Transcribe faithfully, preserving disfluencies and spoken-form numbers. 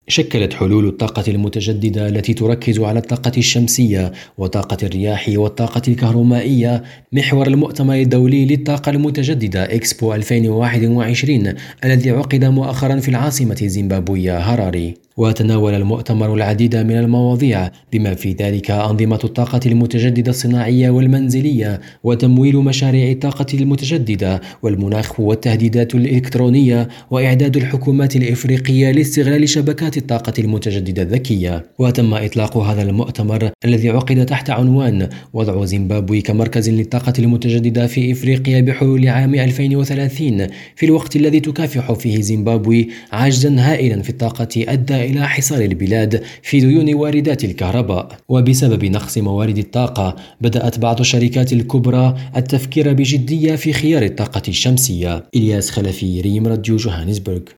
شكلت حلول الطاقة المتجددة التي تركز على الطاقة الشمسية وطاقة الرياح والطاقة الكهرومائية محور المؤتمر الدولي للطاقة المتجددة إكسبو ألفين وواحد وعشرين الذي عقد مؤخرا في العاصمة الزيمبابوية هاراري. وتناول المؤتمر العديد من المواضيع بما في ذلك أنظمة الطاقة المتجددة الصناعية والمنزلية وتمويل مشاريع الطاقة المتجددة والمناخ والتهديدات الإلكترونية وإعداد الحكومات الإفريقية لاستغلال شبكات الطاقة المتجددة الذكية. وتم إطلاق هذا المؤتمر الذي عقد تحت عنوان وضع زيمبابوي كمركز للطاقة المتجددة في إفريقيا بحلول عام ألفين وثلاثين في الوقت الذي تكافح فيه زيمبابوي عجزا هائلا في الطاقة أدى إلى حصار البلاد في ديون واردات الكهرباء. وبسبب نقص موارد الطاقة بدأت بعض الشركات الكبرى التفكير بجدية في خيار الطاقة الشمسية. إلياس خلفي، ريم راديو، جوهانسبرغ.